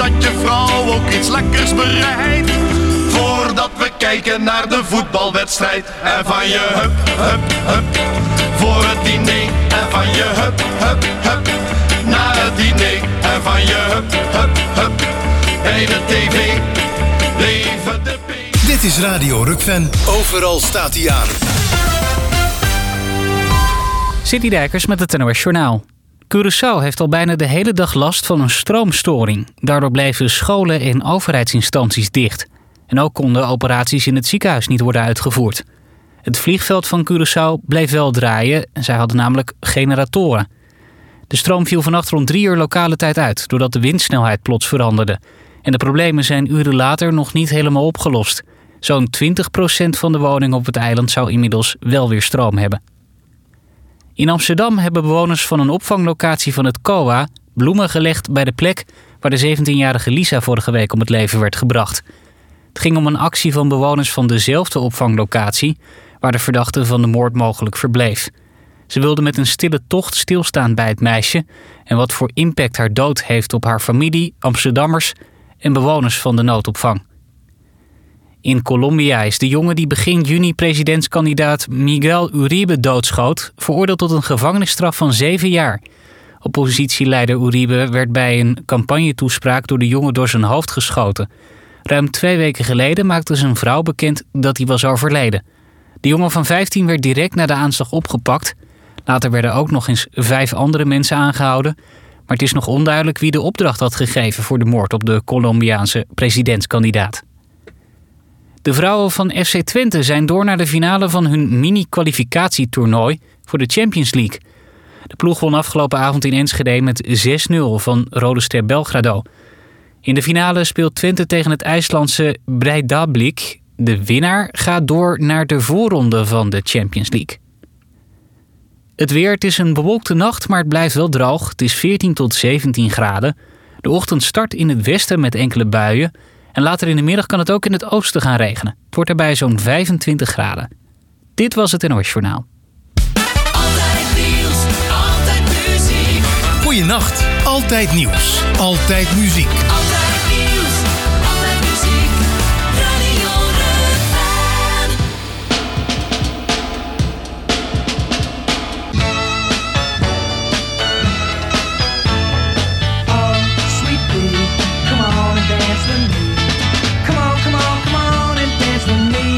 had je vrouw ook iets lekkers bereid. Voordat we kijken naar de voetbalwedstrijd. En van je hup, hup, hup, voor het diner. En van je hup, hup, hup, naar het diner. En van je hup, hup, hup, bij de tv. Leven de P. Dit is Radio Rukven. Overal staat hij aan. City Dijkers met het NOS Journaal. Curaçao heeft al bijna de hele dag last van een stroomstoring. Daardoor bleven scholen en overheidsinstanties dicht. En ook konden operaties in het ziekenhuis niet worden uitgevoerd. Het vliegveld van Curaçao bleef wel draaien. Zij hadden namelijk generatoren. De stroom viel vannacht rond 3 uur lokale tijd uit, doordat de windsnelheid plots veranderde. En de problemen zijn uren later nog niet helemaal opgelost. Zo'n 20% van de woningen op het eiland zou inmiddels wel weer stroom hebben. In Amsterdam hebben bewoners van een opvanglocatie van het COA bloemen gelegd bij de plek waar de 17-jarige Lisa vorige week om het leven werd gebracht. Het ging om een actie van bewoners van dezelfde opvanglocatie waar de verdachte van de moord mogelijk verbleef. Ze wilden met een stille tocht stilstaan bij het meisje en wat voor impact haar dood heeft op haar familie, Amsterdammers en bewoners van de noodopvang. In Colombia is de jongen die begin juni presidentskandidaat Miguel Uribe doodschoot veroordeeld tot een gevangenisstraf van 7 jaar. Oppositieleider Uribe werd bij een campagnetoespraak door de jongen door zijn hoofd geschoten. Ruim 2 weken geleden maakte zijn vrouw bekend dat hij was overleden. De jongen van 15 werd direct na de aanslag opgepakt. Later werden ook nog eens 5 andere mensen aangehouden. Maar het is nog onduidelijk wie de opdracht had gegeven voor de moord op de Colombiaanse presidentskandidaat. De vrouwen van FC Twente zijn door naar de finale van hun mini-kwalificatietoernooi voor de Champions League. De ploeg won afgelopen avond in Enschede met 6-0 van Rode Ster Belgrado. In de finale speelt Twente tegen het IJslandse Breiðablik. De winnaar gaat door naar de voorronde van de Champions League. Het weer, het is een bewolkte nacht, maar het blijft wel droog. Het is 14 tot 17 graden. De ochtend start in het westen met enkele buien. En later in de middag kan het ook in het oosten gaan regenen. Het wordt daarbij zo'n 25 graden. Dit was het NOS Journaal. Altijd nieuws, altijd muziek. Goeienacht, altijd nieuws, altijd muziek. Altijd nieuws, altijd muziek. Radio Rukven. Oh, sweet pea, come on and dance with me. Come on, come on, come on and dance with me.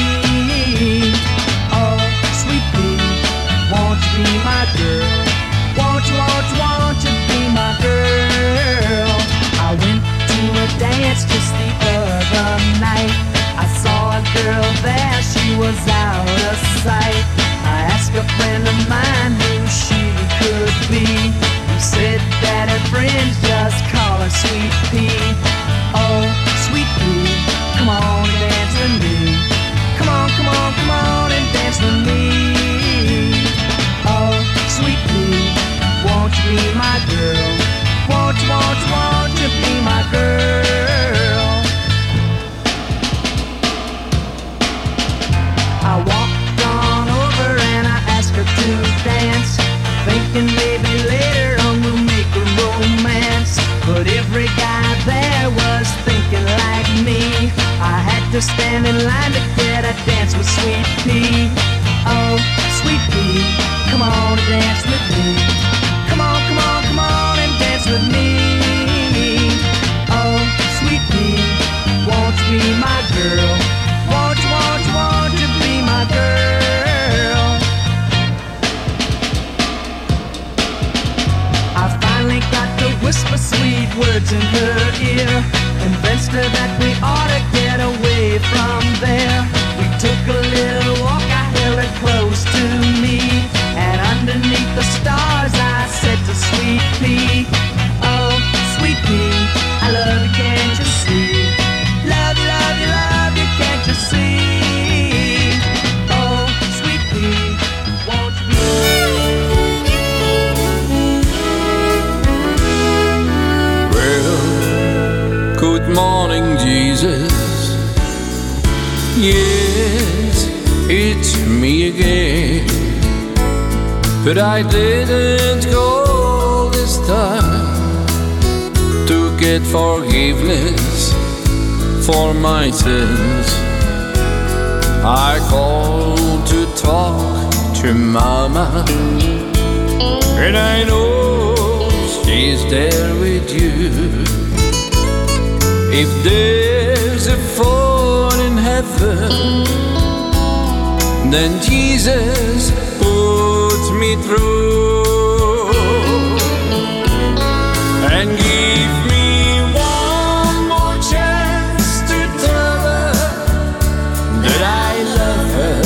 Oh, sweet pea, won't you be my girl? Won't you, won't you, won't you be my girl? I went to a dance just the other night. I saw a girl there, she was out of sight. I asked a friend of mine who she could be. He said that her friends just call her Sweet Pea. Oh, Sweet Pea, come on and dance with me. Come on, come on, come on and dance with me. Oh, Sweet Pea, won't you be my girl? Won't you, won't you, won't you be my girl? I walked on over and I asked her to dance, thinking maybe later on we'll make a romance. But every guy there was thinking like me. I had to stand in line to get a dance with Sweet Pea. Oh, Sweet Pea, come on and dance with me. Come on, come on, come on and dance with me. Oh, Sweet Pea, won't you be my girl? Won't you, won't you, won't you be my girl? I finally got to whisper sweet words in her ear, convinced her that we ought to get away from there. We took a little walk, I held her close to me, and underneath the stars I said to Sweet Pea, oh, Sweet Pea, I love you, can't you see? Love you, love you, love you, can't you see? Oh, Sweet Pea, won't you be... Well, good morning, Jesus. Yes, it's me again. But I didn't call this time to get get forgiveness for my sins. I call to talk to Mama, and I know she's there with you. If there's a phone in heaven, then Jesus puts me through and give me one more chance to tell her that I love her.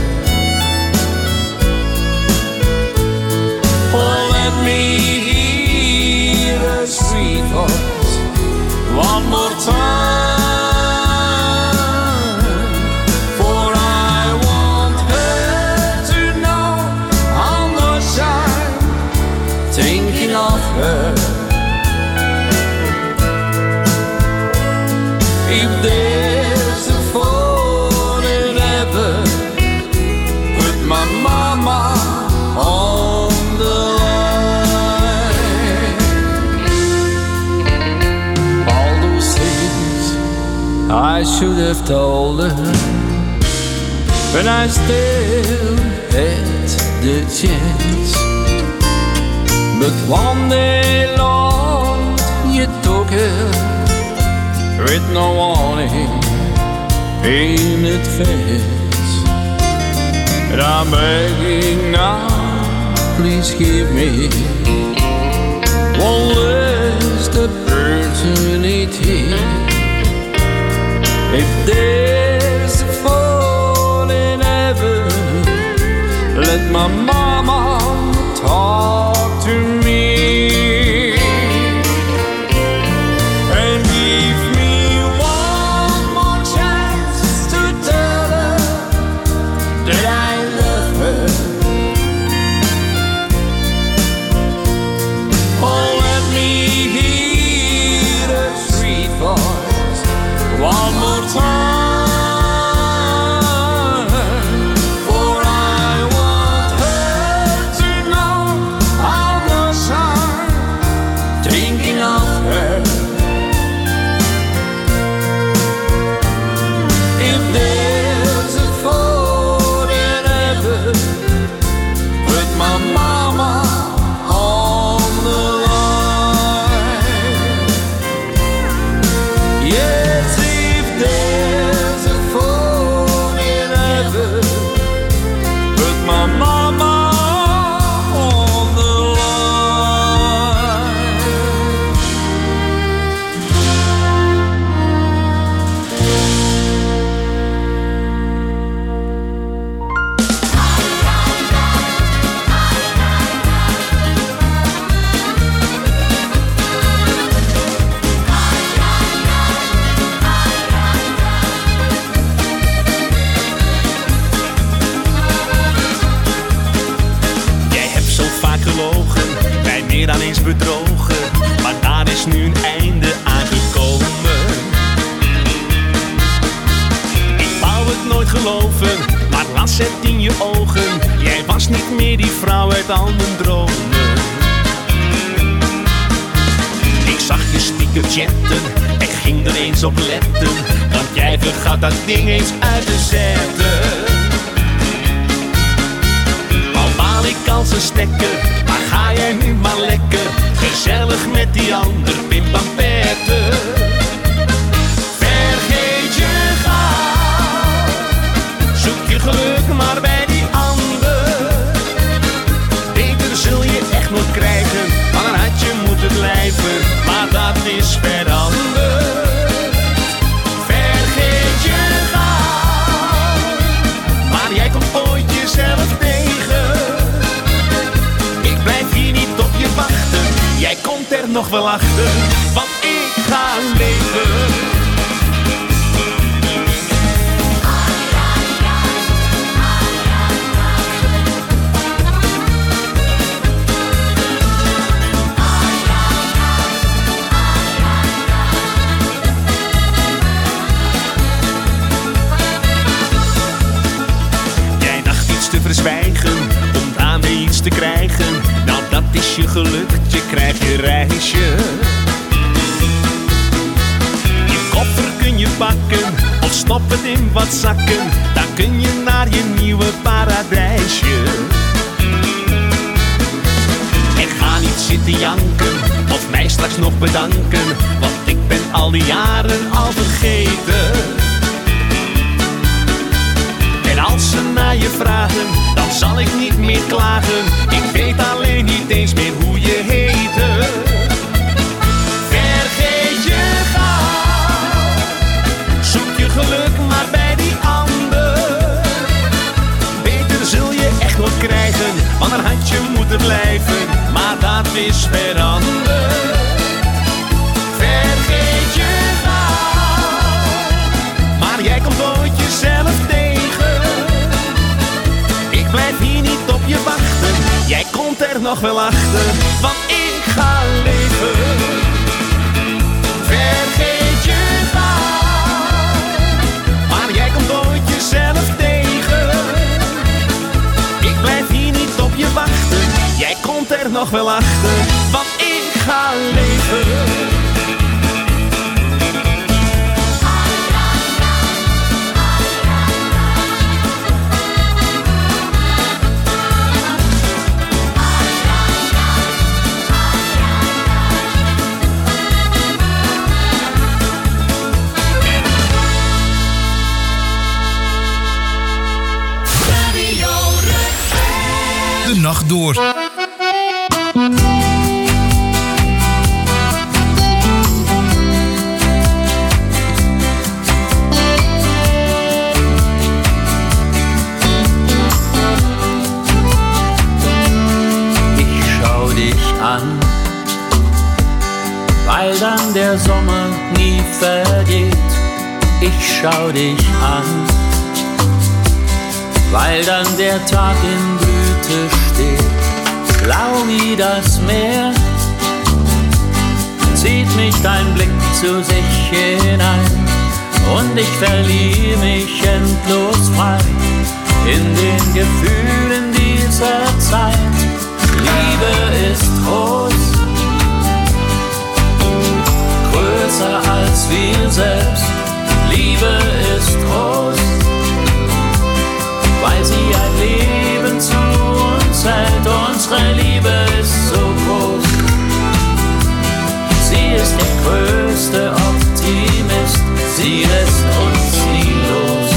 Oh, let me hear her sweet voice one more time. If there's a phone in heaven, put my mama on the line. All those things I should have told her, but I still had the chance. But one day, Lord, you took it with no warning in advance. And I'm begging now, please give me one last opportunity. If there's a phone in heaven, let my mama talk to me. One more time, for I want her to know how much I'm thinking of her. If there's a phone in heaven, put my mama on the line. Yes, there's a phone in heaven, put my mama on the line. Gelogen, mij meer dan eens bedrogen, maar daar is nu een einde aangekomen. Ik wou het nooit geloven, maar las het in je ogen. Jij was niet meer die vrouw uit al mijn dromen. Ik zag je stiekem chatten en ging er eens op letten, want jij vergat dat ding eens uit te zetten. Ik als een stekker, maar ga jij nu maar lekker gezellig met die ander pimpampetten. Vergeet je gauw, zoek je geluk maar bij die ander. Beter zul je echt nooit krijgen, maar dan had je moeten blijven, maar dat is veranderd. Vergeet je gauw, maar jij komt ooit jezelf tegen. Blijf hier niet op je wachten, jij komt er nog wel achter, want ik ga leven. Jij dacht iets te verzwijgen, om daarmee iets te krijgen. Nou, dat is je geluk, je krijgt je reisje. bakken of stop het in wat zakken. Dan kun je naar je nieuwe paradijsje. En ga niet zitten janken of mij straks nog bedanken, want ik ben al die jaren al vergeten. En als ze naar je vragen, dan zal ik niet meer klagen. Ik weet alleen niet eens meer hoe je heette. Vergeet je gauw, zoek je geluk maar bij die ander. Beter zul je echt nog krijgen, want een handje moet er blijven, maar dat is veranderd. Vergeet je gauw, maar jij komt nooit jezelf tegen. Ik blijf hier niet op je wachten, jij komt er nog wel achter, want ik ga leven. Vergeet je gauw, maar jij komt nooit jezelf tegen. Ik blijf hier niet op je wachten, jij komt er nog wel achter, want ik ga leven. De nacht door. An, weil dann der Sommer nie vergeht. Ich schau dich an, weil dann der Tag in Blüte steht. Blau wie das Meer, zieht mich dein Blick zu sich hinein und ich verliere mich endlos frei in den Gefühlen dieser Zeit. Liebe ist groß, größer als wir selbst. Liebe ist groß, weil sie ein Leben zu uns hält. Unsere Liebe ist so groß, sie ist der größte Optimist. Sie lässt uns nie los,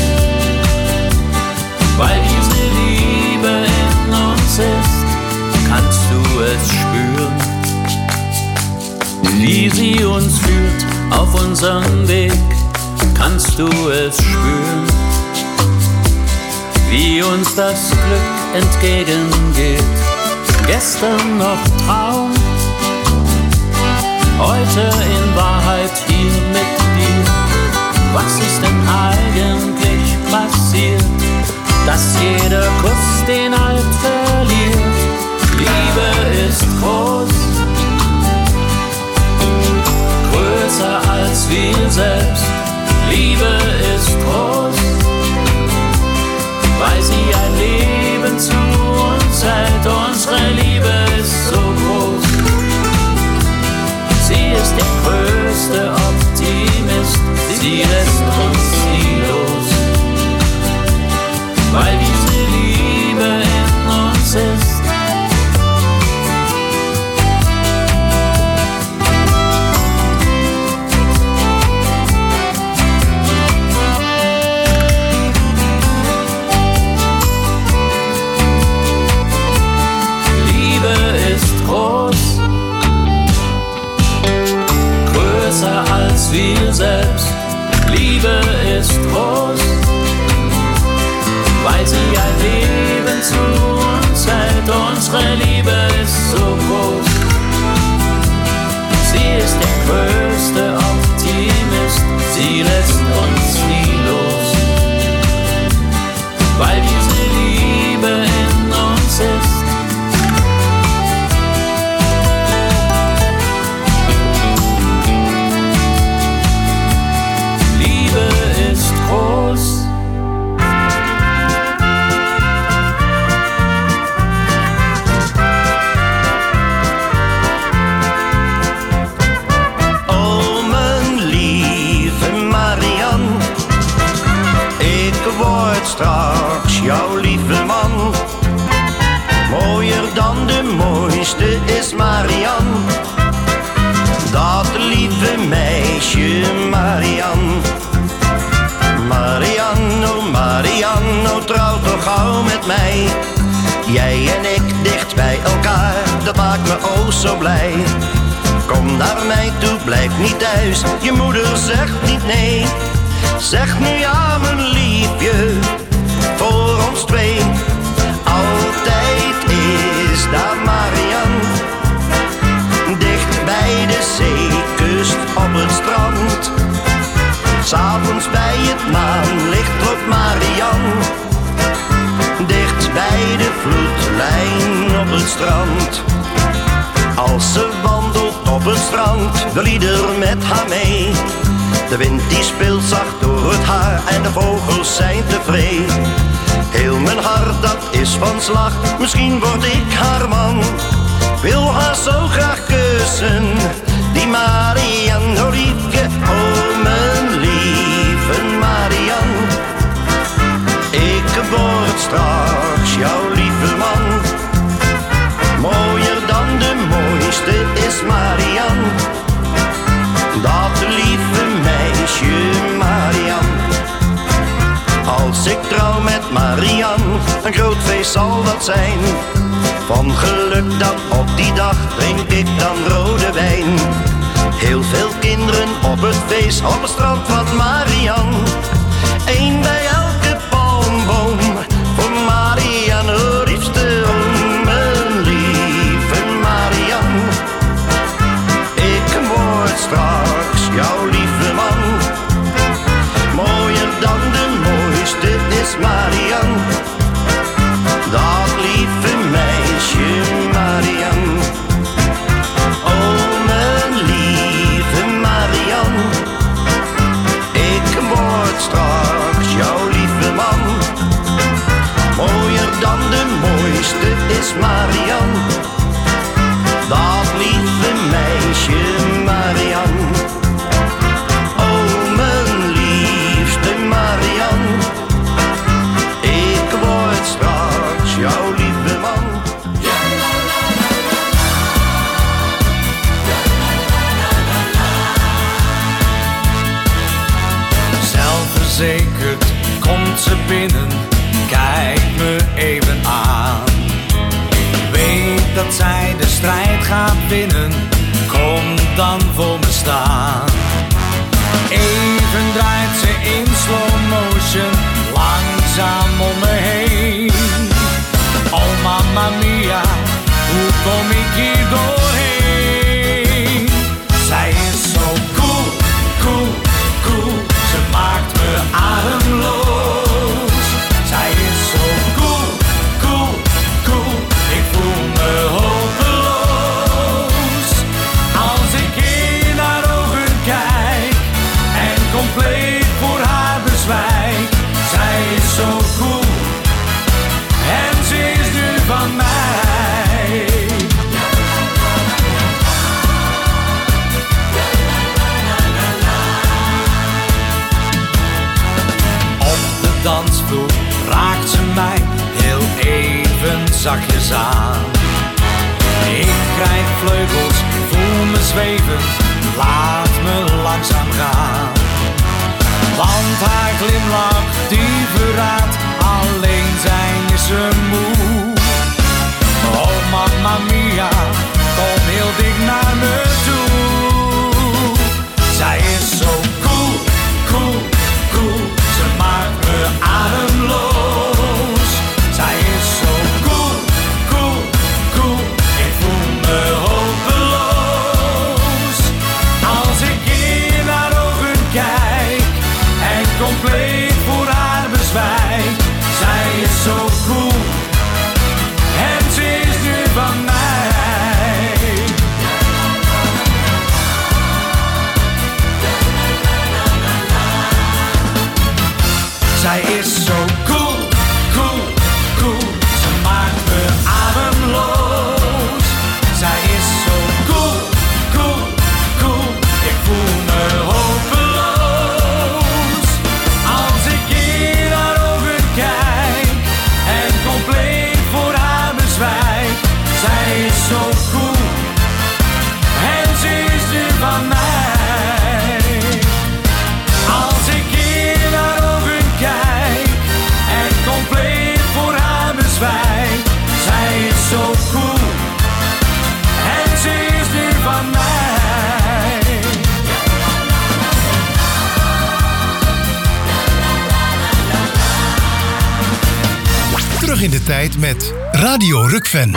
weil diese Liebe in uns ist. Kannst du es spüren, wie sie uns führt auf unserem Weg? Kannst du es spüren, wie uns das Glück entgegengeht? Gestern noch Traum, heute in Wahrheit hier mit dir. Was ist denn eigentlich passiert, dass jeder Kuss den Halt verliert? Liebe ist groß, größer als wir selbst. Liebe ist groß, weil sie ein Leben zu uns hält. Unsere Liebe ist so groß, sie ist der größte Optimist. Sie lässt uns nie los, weil diese Liebe in uns ist. Als wir selbst. Liebe ist groß, weil sie ein Leben zu uns hält. Unsere Liebe ist so groß, sie ist der größte Optimist. Sie lässt uns nie los, weil diese Liebe in uns ist. Groß. Oh meisje Marian. Marianne, oh Marianne, trouw toch gauw met mij. Jij en ik dicht bij elkaar, dat maakt me oh zo blij. Kom naar mij toe, blijf niet thuis, je moeder zegt niet nee. Zeg nu ja mijn liefje, voor ons twee. Altijd is daar Marian, dicht bij de zeekust op het strand. 'S Avonds bij het maanlicht loopt Marian, dicht bij de vloedlijn op het strand. Als ze wandelt op het strand, wil ieder met haar mee. De wind die speelt zacht door het haar en de vogels zijn tevreden. Heel mijn hart dat is van slag, misschien word ik haar man. Wil haar zo graag kussen, die Marian, oh liefje, oh mijn lieve Marian. Ik word straks jouw lieve man. Mooier dan de mooiste is Marian, dat lieve meisje Marian. Als ik trouw met Marian, een groot feest zal dat zijn. Van geluk dan op die dag drink ik dan rode wijn. Heel veel kinderen op het feest, op het strand van Marian. Eén bij elke palmboom, voor Marian, oh liefste, oh mijn lieve Marian. Ik word straks jouw lieve man. Mooier dan de mooiste is Marian, dat lieve meisje Marian. Oh mijn lieve Marian, ik word straks jouw lieve man. Mooier dan de mooiste is Marian, dat lieve meisje Marian. Oh mijn liefste Marian, ik word straks jouw lieve man. Zelfverzekerd komt ze binnen, kijkt me even aan. Weet dat zij de strijd gaat winnen, komt dan voor me staan. Even draait ze in slow motion, langzaam om me heen. Oh mamma mia, hoe kom ik hier doorheen? Zij is zo cool, cool, cool, ze maakt me ademloos. Zij is zo cool, cool, cool, ik voel me hopeloos. Als ik in haar ogen kijk en compleet voor haar bezwijk. Zij is zo cool en ze is nu van mij. Op de dansvloer raakt ze mij heel even zachtjes aan. Ik krijg vleugels, voel me zweven, laat me langzaam gaan. Want haar glimlach die verraadt, alleen zijn is ze moe. Oh mamma mia, kom heel dik naar me toe. Zij is zo cool, cool, cool, ze maakt me ademloos. Zij is zo cool, cool, cool, ik voel me hopeloos. Als ik in haar ogen kijk en compleet voor haar bezwijk. in de tijd met Radio Rukven.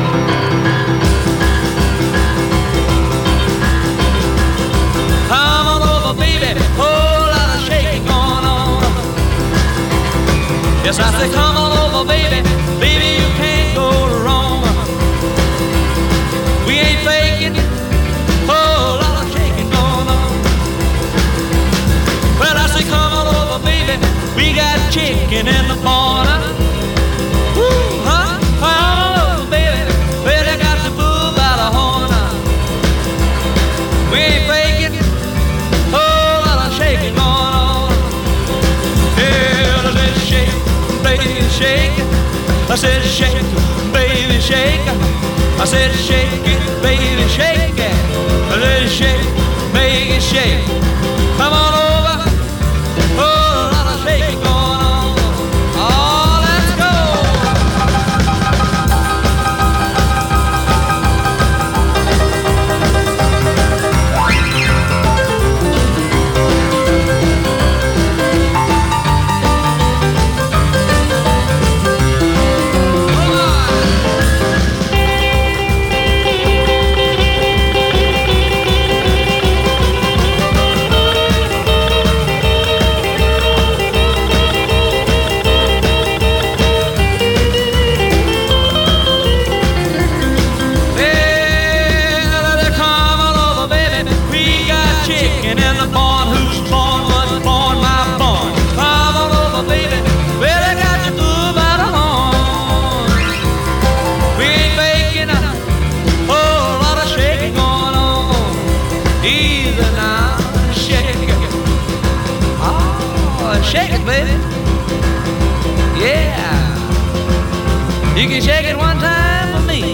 Come on over, baby, whole lot of shaking going on. Yes, I say come on over, baby, baby, you can't go wrong. We ain't faking, whole lot of shaking going on. Well, I say come on over, baby, we got chicken in the corner. Woo, huh? Come on over, baby, well, they got the bull by the horn. We ain't faking, whole lot of shaking going on. Yeah, I said shake, baby, shake. I said shake, baby, shake. I said shake it, baby, shake it. I said shake, make it shake. Come on over, whole lot of shaking going on. Oh, let's go. Shake it, baby. Yeah. You can shake it one time for me.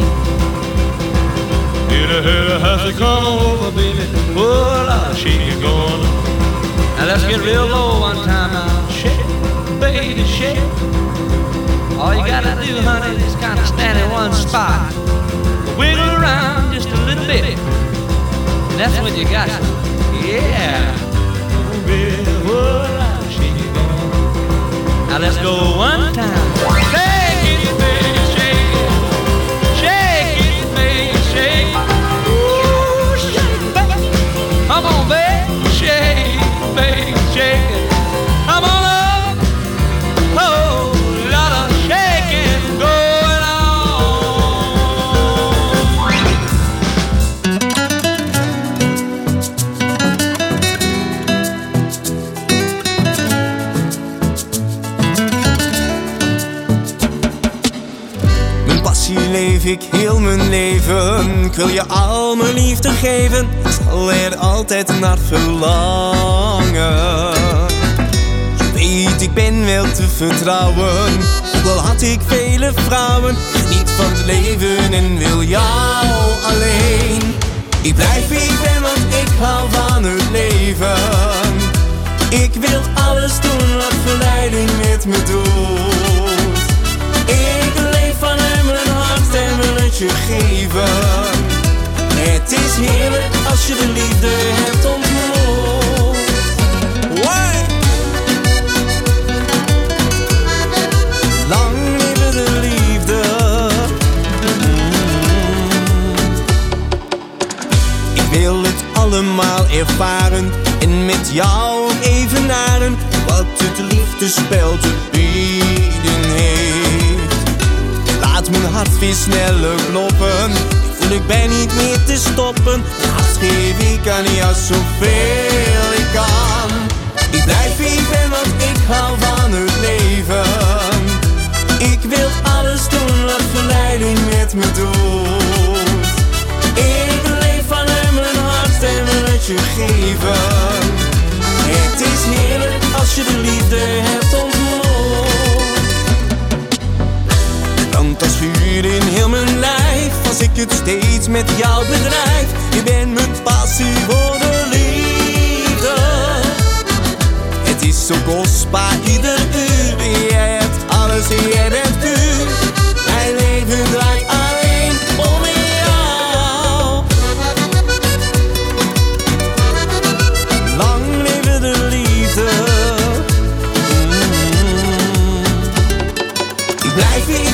Has to come over, baby. Oh, Lord, shake it going on. Now let's get real low one time now. Shake it, baby, shake it. All you gotta do, honey, is kind of stand in one spot. Wiggle around just a little bit. And that's what you got. Yeah. Oh, baby, oh, Lord, shake it going on. Now let's go one time. Shake it, baby, shake it. Shake it, baby, shake it. Ooh, shake it, baby. Come on, baby, shake it, baby, shake it. Come on up. Oh, lot of shaking going Leef ik heel mijn leven. Ik wil je al mijn liefde geven. Ik zal er altijd naar verlangen. Je weet, ik ben wel te vertrouwen. Ook al had ik vele vrouwen. Geniet van het leven en wil jou alleen. Ik blijf wie ik ben, want ik hou van het leven. Ik wil alles doen wat verleiding met me doet. Ik leef van hem mijn hart en wil het je geven. Het is heerlijk als je de liefde hebt ontmoet. Why? Lang leven de liefde. Ik wil het allemaal ervaren en met jou evenaren wat het liefdespel te bieden heeft. Laat mijn hart weer sneller kloppen. Ik voel ik ben niet meer te stoppen. Mijn hart geef ik aan jou zoveel ik kan. Ik blijf wie ik ben, want ik hou van het leven. Ik wil alles doen wat verleiding met me doet. Ik leef van hem mijn hart en wil het je geven. Het is heerlijk als je de liefde hebt ontmoet. Want als vuur in heel mijn lijf, als ik het steeds met jou bedrijf. Je bent mijn passie voor de liefde. Het is zo kostbaar ieder uur. Jij hebt alles en jij bent puur. Mijn leven draait alleen om jou. Lang leven de liefde. Ik blijf hier.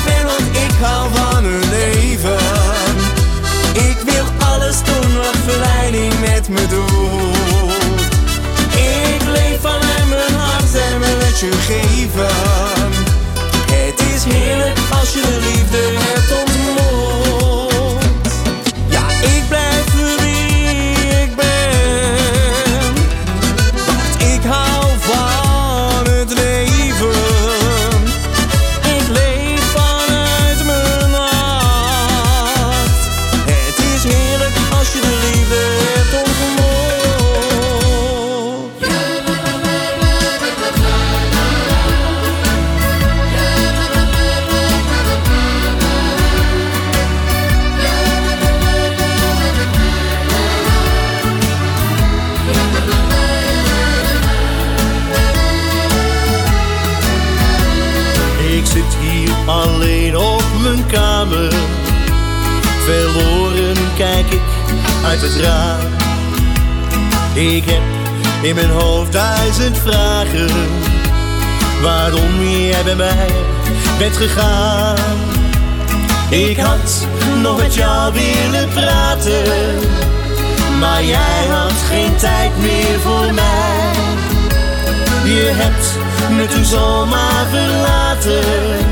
samen. Verloren kijk ik uit het raam. Ik heb in mijn hoofd 1000 vragen. Waarom jij bij mij bent gegaan. Ik had nog met jou willen praten, maar jij had geen tijd meer voor mij. Je hebt me toen zomaar verlaten,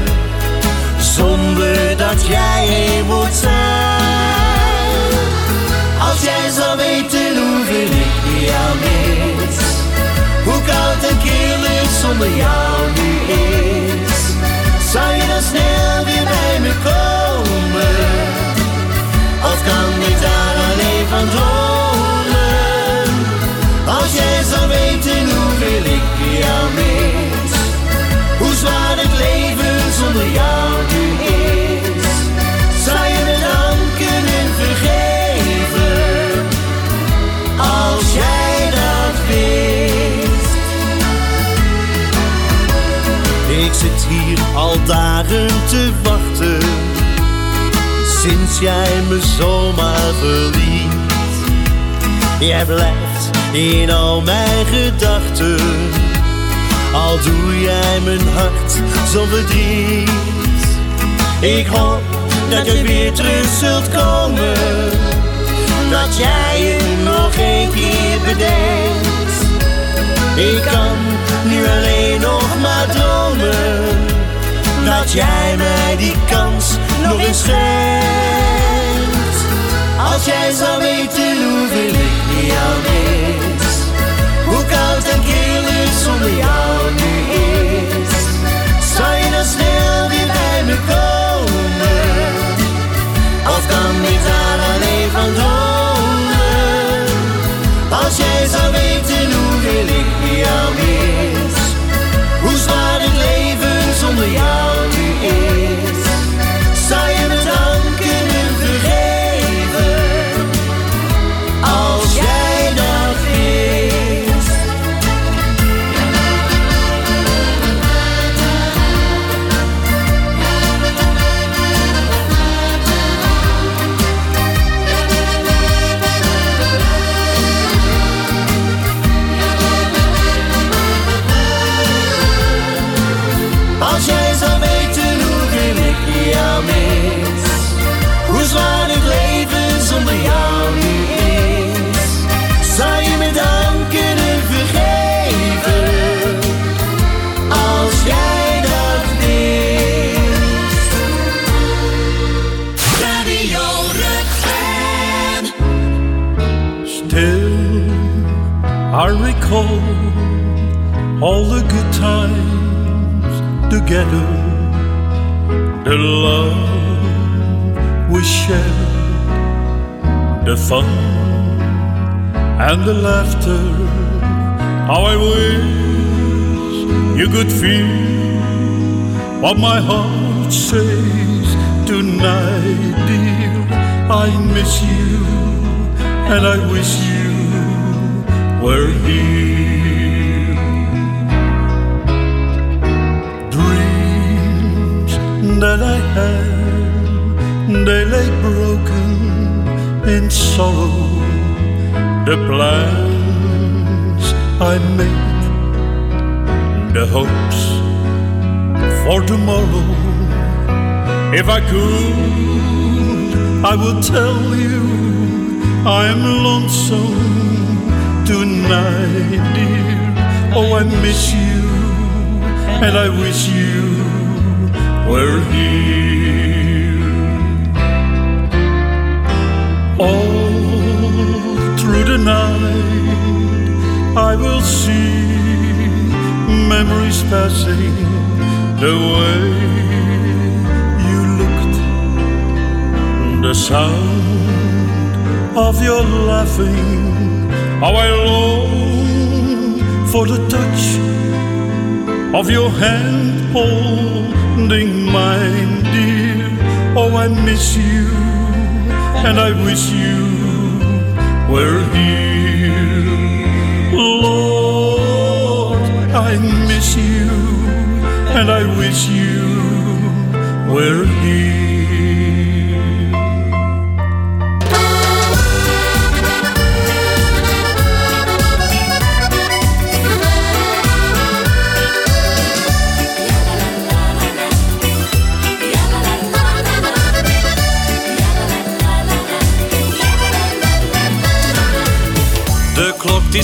zonder dat jij een woord zei. Als jij zou weten hoeveel ik jou mis, hoe koud en kil het zonder jou nu is, zou je dan snel weer bij me komen? Of kan ik daar alleen van dromen? Als jij zou weten hoeveel ik jou mis, hoe zwaar het leven zonder jou nu is, zou je me dan kunnen vergeven? Als jij dat wist. Ik zit hier al dagen te wachten, sinds jij me zomaar verliet. Jij blijft in al mijn gedachten, al doe jij mijn hart zo verdriet. Ik hoop dat je weer terug zult komen, dat jij je nog een keer bedenkt. Ik kan nu alleen nog maar dromen, dat jij mij die kans nog eens schenkt. Als jij zou weten hoeveel ik jou mis, hoe koud en kil het zonder jou nu is, zou je dan snel weer bij me komen? Of kan ik daar alleen van dromen? Als jij zou weten hoeveel ik jou mis, hoe zwaar het leven zonder jou nu is, zou je me dan kunnen vergeven? Als jij dat wist. Als jij zou weten hoeveel ik jou mis, hoe zwaar het leven zonder jou nu is, zou je me dan kunnen vergeven? Als jij dat wist. Radio Rutgen. Still, I recall all the good times together, the love we shared, the fun and the laughter. How I wish you could feel what my heart says tonight, dear. I miss you and I wish you were here. Dreams that I had, they lay broken in sorrow. The plans I made, the hopes for tomorrow. If I could, I would tell you I am lonesome tonight, dear. Oh, I miss you and I wish you were here. All through the night I will see memories passing the way you looked, the sound of your laughing. How I long for the touch of your hand holding mine, dear. Oh, I miss you and I wish you were here. Lord, I miss you and I wish you were here.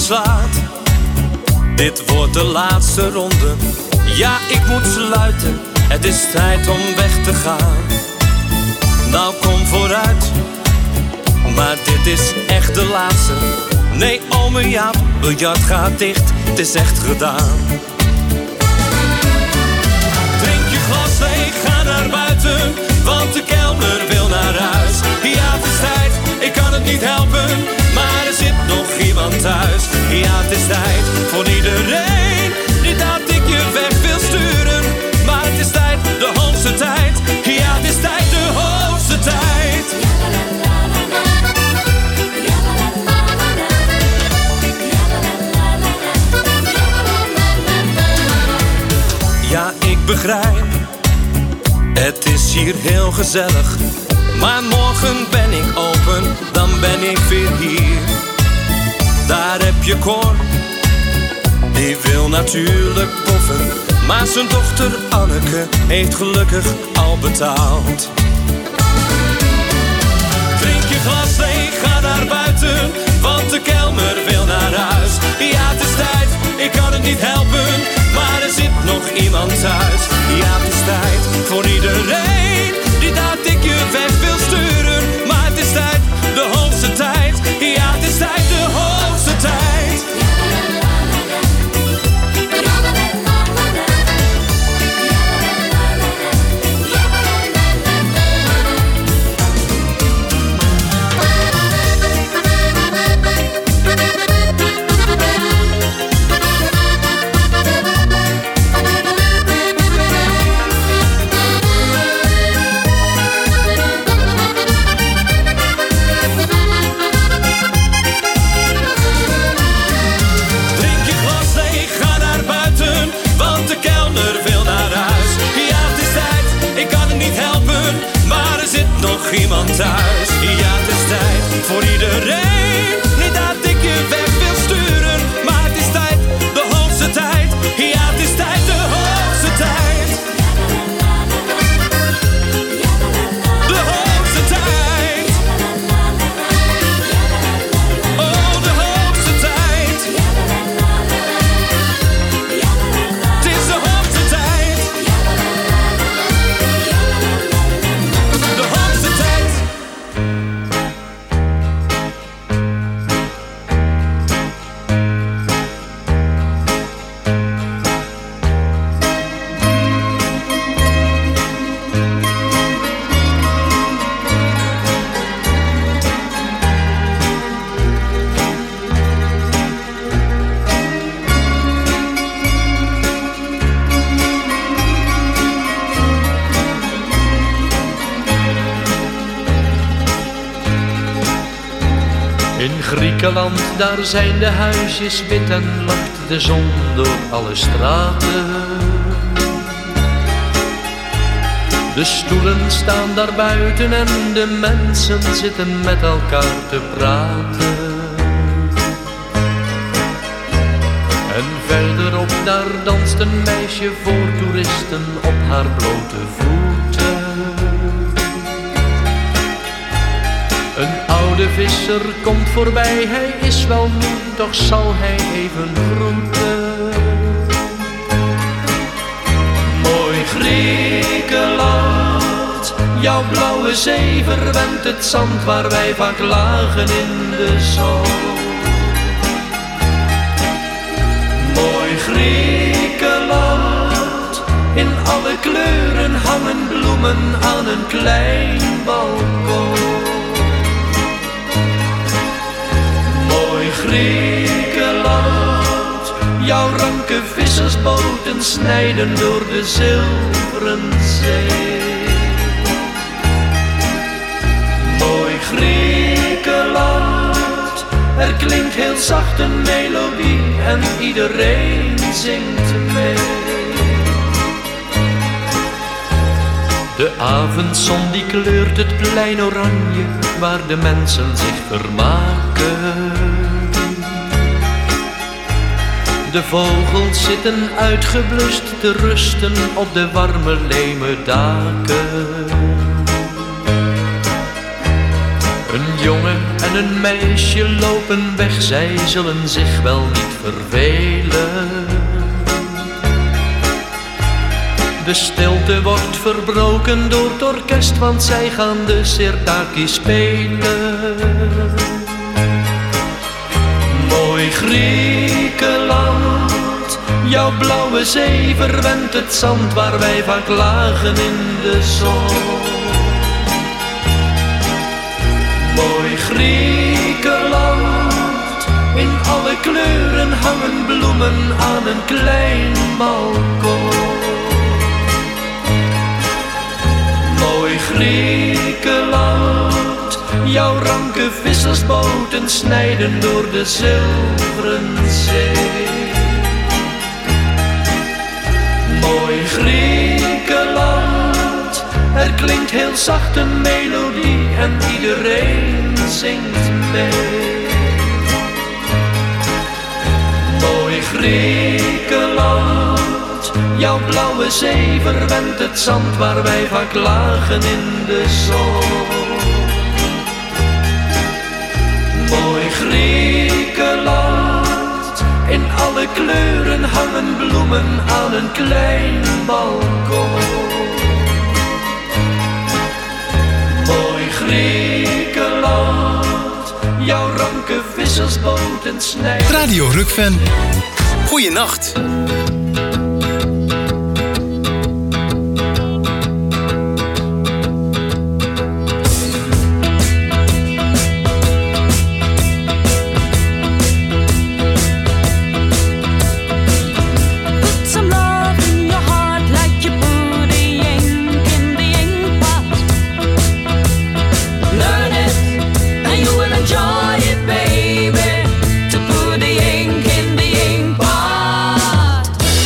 beslaat. Dit wordt de laatste ronde. Ja, ik moet sluiten. Het is tijd om weg te gaan. Nou, kom vooruit. Maar dit is echt de laatste. Nee, ome Jaap, biljart gaat dicht. Het is echt gedaan. Drink je glas leeg, ga naar buiten. Want de kelner wil naar huis. Ja, het is tijd, ik kan het niet helpen. Maar er zit nog iemand thuis. Ja, het is tijd voor iedereen. Niet dat ik je weg wil sturen. Maar het is tijd, de hoogste tijd. Ja, het is tijd, de hoogste tijd. Ja, ik begrijp. Het is hier heel gezellig. Maar morgen ben ik open, dan ben ik weer hier. Daar heb je Cor, die wil natuurlijk poffen. Maar zijn dochter Anneke heeft gelukkig al betaald. Drink je glas leeg, ga naar buiten. Want de kelner wil naar huis. Ja, het is tijd, ik kan het niet helpen. Maar er zit nog iemand thuis. Ja, het is tijd voor iedereen. Niet dat ik je weg wil sturen. Maar het is tijd, de hoogste tijd. Ja, het is tijd, de hoogste tijd. Iemand thuis, ja, het is tijd voor iedereen. Niet dat ik je weg wil sturen, maar het is tijd, de hoogste tijd. Ja, het is tijd, de hoogste tijd. De hoogste tijd. Oh, de hoogste tijd. Het is de hoogste tijd. De hoogste tijd. In Griekenland, daar zijn de huisjes wit en lacht de zon door alle straten. De stoelen staan daar buiten en de mensen zitten met elkaar te praten. En verderop, daar danst een meisje voor toeristen op haar blote voeten. Een oude visser komt voorbij, hij is wel moe, toch zal hij even groeten. Mooi Griekenland, jouw blauwe zee verwent het zand waar wij vaak lagen in de zon. Mooi Griekenland, in alle kleuren hangen bloemen aan een klein balkon. Griekenland, jouw ranke vissersboten snijden door de zilveren zee. Mooi Griekenland, er klinkt heel zacht een melodie en iedereen zingt mee. De avondzon die kleurt het plein oranje waar de mensen zich vermaken. De vogels zitten uitgeblust te rusten op de warme leme daken. Een jongen en een meisje lopen weg, zij zullen zich wel niet vervelen. De stilte wordt verbroken door het orkest, want zij gaan de Sirtaki spelen. Mooi Griekenland, jouw blauwe zee verwent het zand waar wij vaak lagen in de zon. Mooi Griekenland, in alle kleuren hangen bloemen aan een klein balkon. Mooi Griekenland, jouw ranke vissersboten snijden door de zilveren zee. Mooi Griekenland, er klinkt heel zacht een melodie en iedereen zingt mee. Mooi Griekenland, jouw blauwe zee verwent het zand waar wij vaak lagen in de zon. Mooi Griekenland, in alle kleuren hangen bloemen aan een klein balkon. Mooi Griekenland, jouw ranke vissersboten snijden. Radio Rukven. Goeienacht. Enjoy it, baby, to put the ink in the ink pot.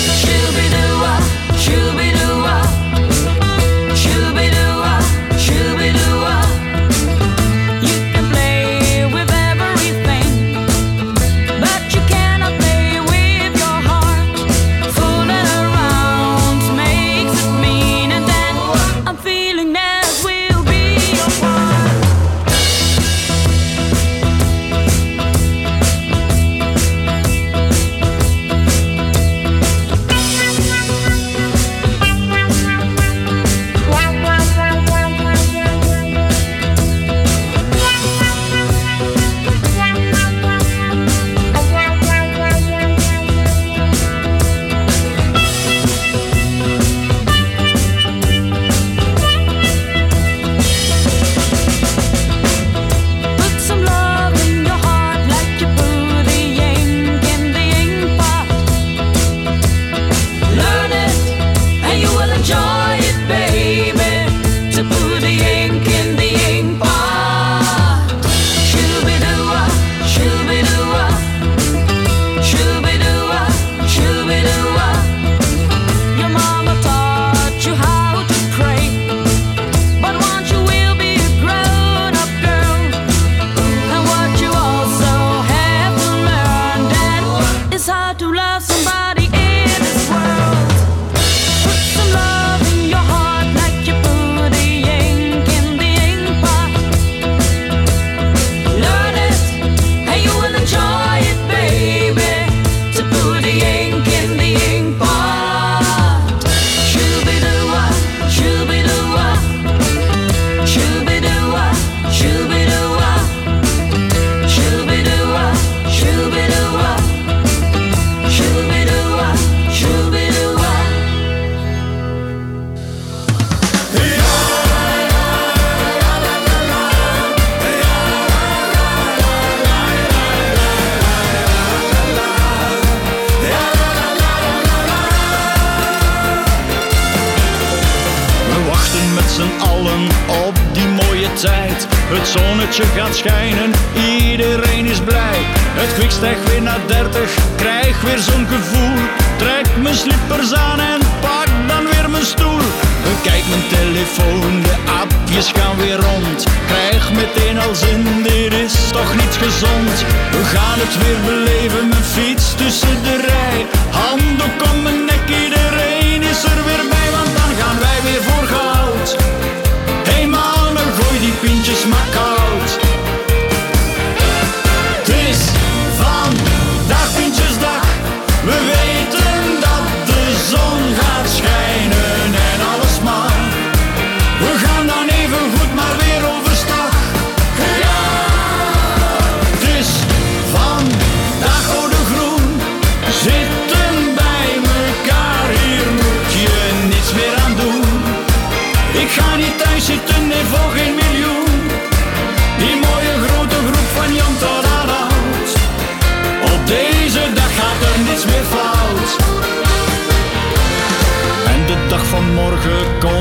tijd. Het zonnetje gaat schijnen, iedereen is blij. Het kwik stijgt weer naar 30, krijg weer zo'n gevoel. Trek mijn slippers aan en pak dan weer mijn stoel. Kijk mijn telefoon, de appjes gaan weer rond. Krijg meteen al zin, dit is toch niet gezond. We gaan het weer beleven, mijn fiets tussen de rij. Handdoek om mijn nek, iedereen is er weer bij. Want dan gaan wij weer voor goud. Hey mannen, gooi die pintjes maar koud.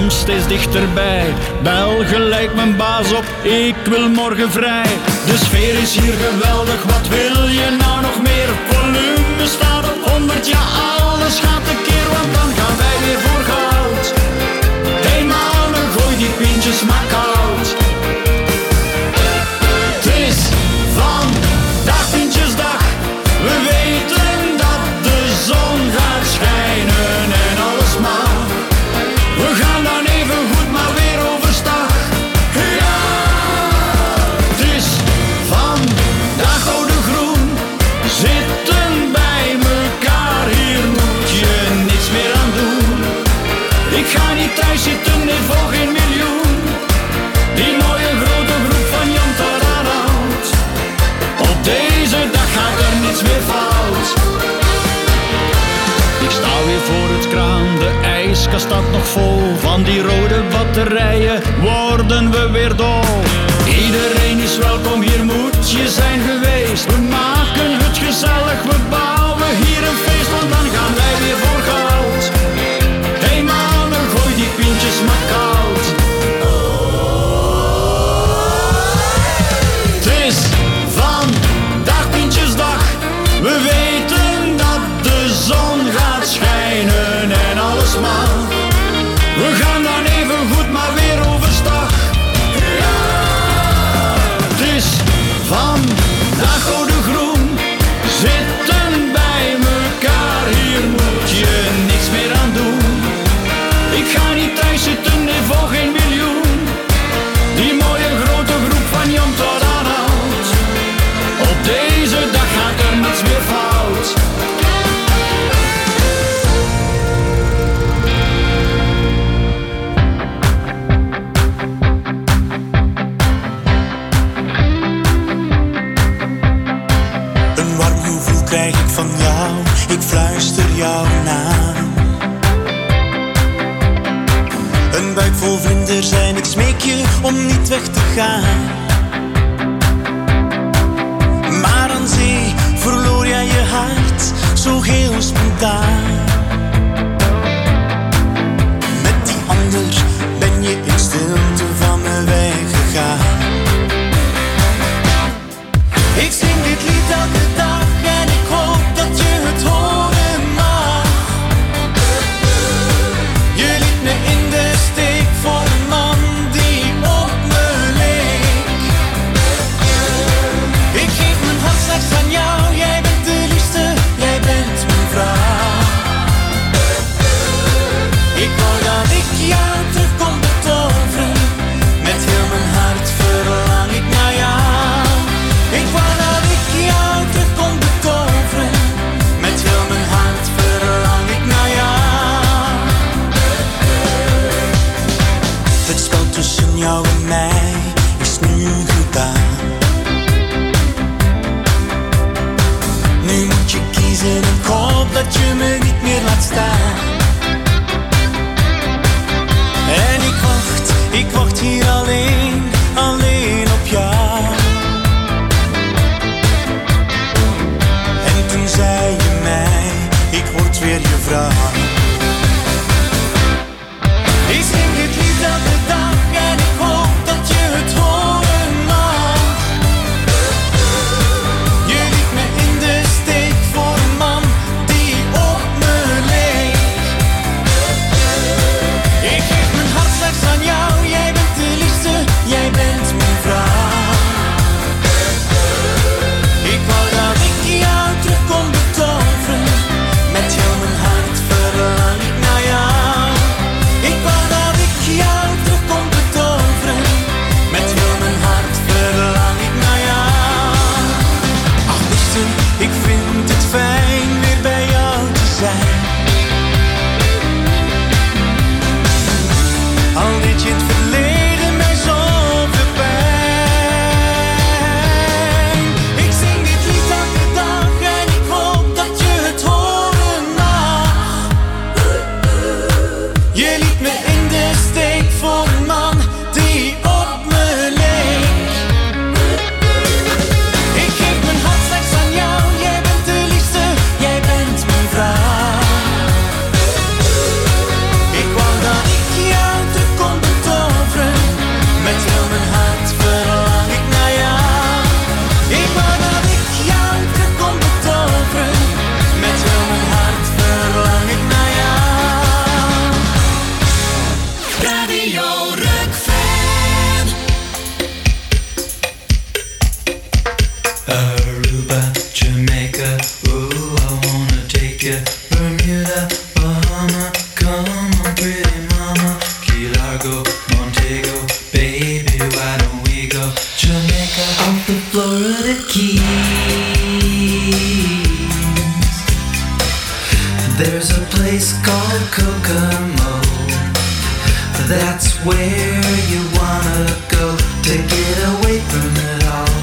komt steeds dichterbij. Bel gelijk mijn baas op, ik wil morgen vrij. De sfeer is hier geweldig, wat wil je nou nog meer? Volume staat op 100, ja alles gaat tekeer, want dan gaan wij weer voor goud. Hey mannen, gooi die pintjes maar koud. Het is vandaag pintjesdag, we weten dat de zon gaat schijnen en alles mag. We gaan dan even goed maar weer overstag. Ja, het is vandaag oude groen, zitten bij mekaar, hier moet je niets meer aan doen. Ik ga niet thuis zitten, nee voor geen miljoen. Die mooie grote groep van Jan tot aan oud. Op deze dag gaat er niets meer fout. Ik sta weer voor het kraan, de ijskast staat nog vol. Van die rode batterijen worden we weer dol. Iedereen is welkom, hier moet je zijn geweest. We maken het gezellig, we bouwen hier een feest, want dan gaan wij weer voor goud. Hey mannen, gooi die pintjes maar koud. Het is vandaag pintjesdag, we weten dat de zon gaat schijnen en alles mag. We gaan dan even goed maar weer overstag. Ja, het is vandaag oude groen, zitten bij mekaar, hier moet je niks meer aan doen. Ik ga niet thuis zitten, nee voor geen miljoen. Die mooie grote groep van Jan tot aan oud. Op deze dag gaat er niets meer fout. Een warm gevoel krijg ik van jou, ik fluister jouw naam. Een buik vol vlinders en ik smeek je om niet weg te gaan. Maar aan zee verloor jij je hart, zo heel spontaan. Met die ander ben je in stilte van me weggegaan. Ik zing dit lied elke dag en ik hoop dat je het horen mag. Je liet me in de steek voor een man die op me leek. Ik geef mijn hart slechts aan jou, jij bent de liefste, jij bent mijn vrouw. Ik wou dat ik jou terug kon betoveren, met heel mijn hart verlang ik naar jou. Ik wou dat ik jou terug kon betoveren, met heel mijn hart verlang ik naar jou. Het spel tussen jou en mij is nu gedaan. Nu moet je kiezen en ik hoop dat je me niet meer laat staan. En ik wacht hier alleen op jou. En toen zei je mij, ik word weer je vrouw. Ik zing dit lied elke dag en ik hoop dat je het horen mag. Je liet me in de steek voor een man die op me leek. Ik geef mijn hart slechts aan jou, jij bent de liefste, jij bent mijn vrouw. Ik wou dat ik jou terug kon betoveren, met heel mijn hart verlang There's a place called Kokomo. That's where you wanna go to get away from it all.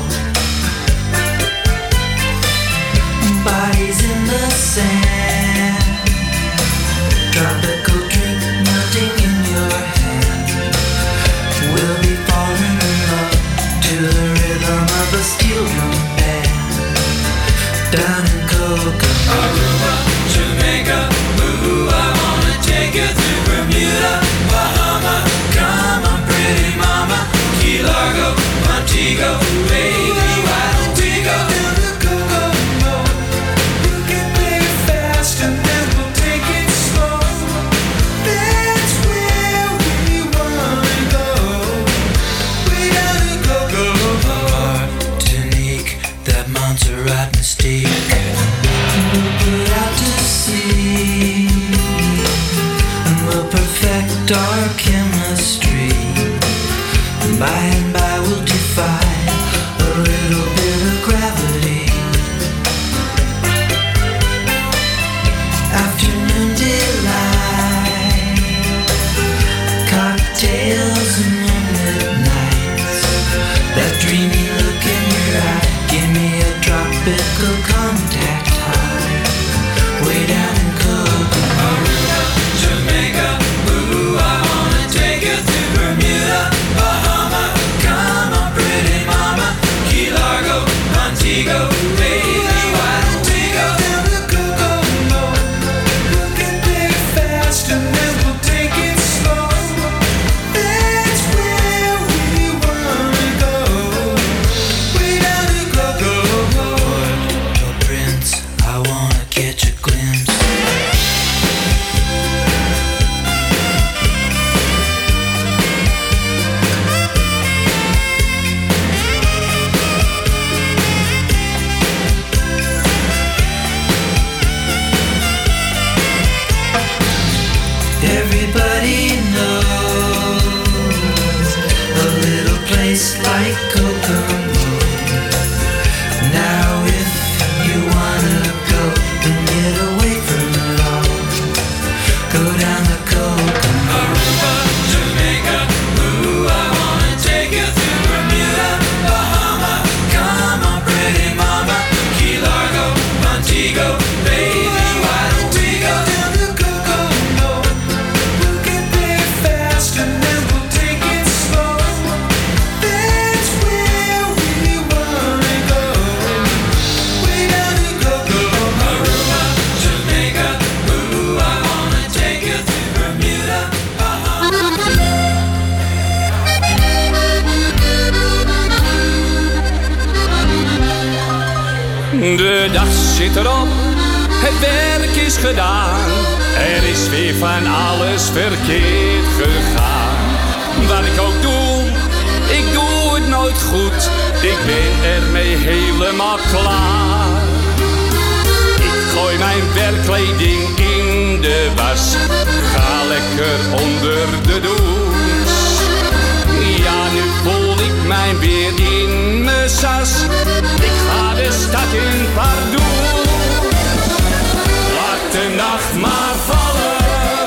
Bodies in the sand, tropical drink melting in your hand. We'll be falling in love to the rhythm of a steel drum band. Down in Kokomo, Aruba, Jamaica, ooh, I wanna take you to Bermuda, Bahama, come on pretty mama, Key Largo, Montego, baby, why don't we go down to Kokomo? You can play fast and then we'll take it slow. That's where we wanna go. Way down to Kokomo. Martinique, that Montserrat mystique. We'll put out to sea and we'll perfect our chemistry. By and by we'll defy a little bit of gravity. Afternoon delight, cocktails and moonlit nights. That dreamy look in your eye, give me a tropical contact high. Way down in Kokomo, Aruba, Jamaica, ooh, I wanna take you to Bermuda, Bahama, come on pretty mama, Key Largo, Montego, baby, why don't we go down to Kokomo? We'll get there fast and then we'll take it slow. That's where we wanna go. Way down to Kokomo. Port Prince, I wanna catch a glimpse. Everybody knows a little place like Kokomo. Now if you wanna go and get away from it all, go down to Kokomo. Aruba, Jamaica, ooh, I wanna take you to Bermuda, Bahama, come on pretty mama, Key Largo, Montego, baby, why don't we go down to Kokomo? We'll get there fast and then we'll take it slow. That's where we wanna go. Way down to Kokomo, Aruba, Jamaica, ooh, I wanna take you to Bermuda, De dag zit erop, het werk is gedaan. Er is weer van alles verkeerd gegaan. Wat ik ook doe, ik doe het nooit goed. Ik ben ermee helemaal klaar. Ik gooi mijn werkkleding in de was. Ga lekker onder de douche. Ja, nu voel ik mij weer in mijn sas. Ik ga de stad in, pardon. Laat de nacht maar vallen.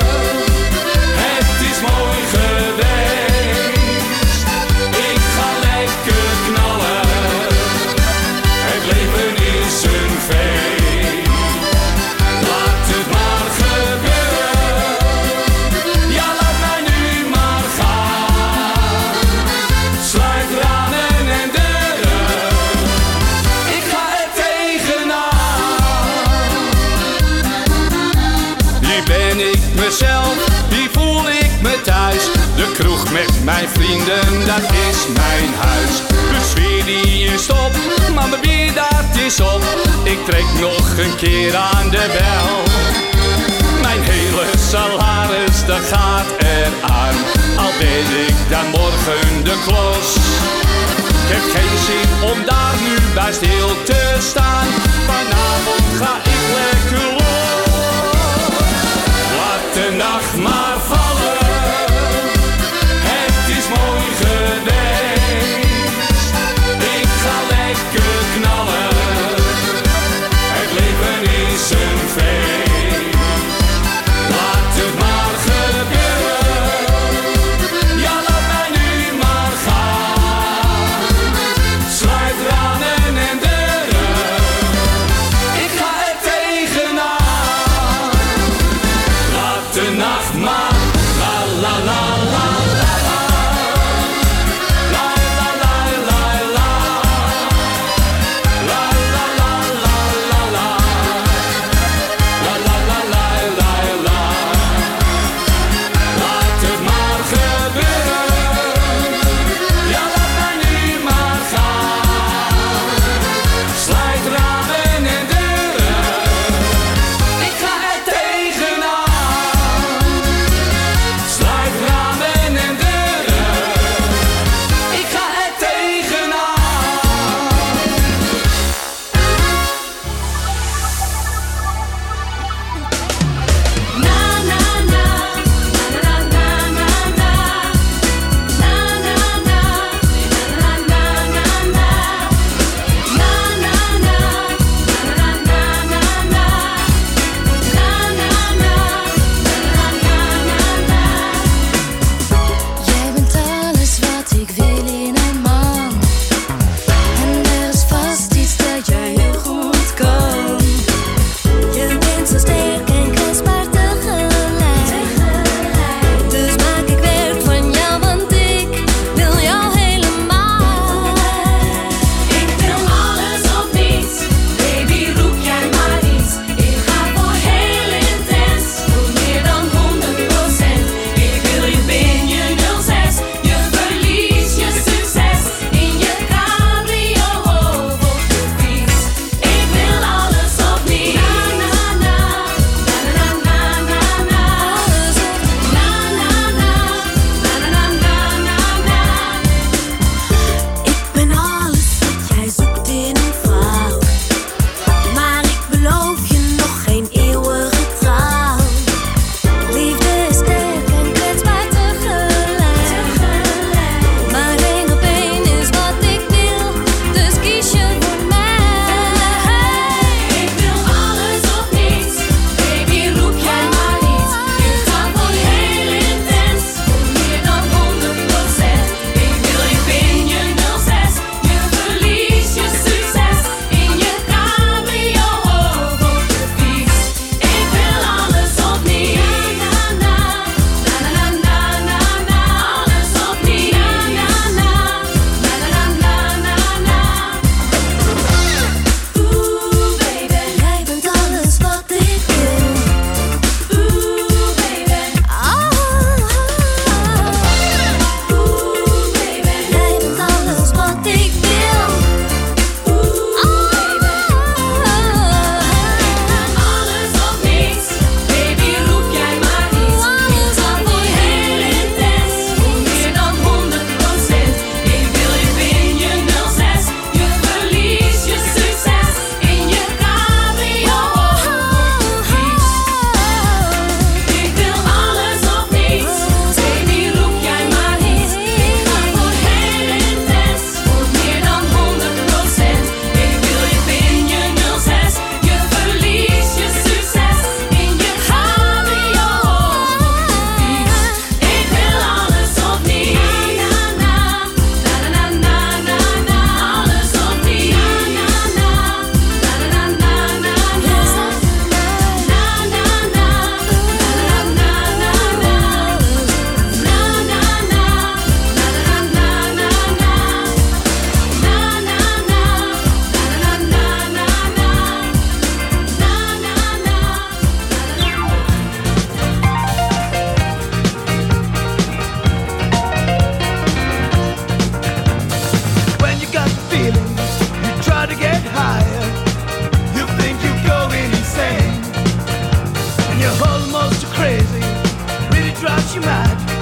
Het is mooi geweest. Ik ga lekker knallen. Het leven is een feest. Laat het maar gebeuren. Ja, laat mij nu maar gaan. Sluit ramen en deuren. Ik ga er tegenaan. Hier ben ik mezelf, hier voel ik me thuis. De kroeg met mijn vrienden, dat is mijn huis. De sfeer die is top, maar mijn bier dat is op. Ik trek nog een keer aan de bel. Mijn hele salaris, dat gaat eraan. Al ben ik dan morgen de klos. Ik heb geen zin om daar nu bij stil te staan. Vanavond ga ik lekker los. Laat de nacht maar vallen. Het is mooi geweest. Ik ga lekker knallen. Het leven is een feest. almost crazy, really drives you mad.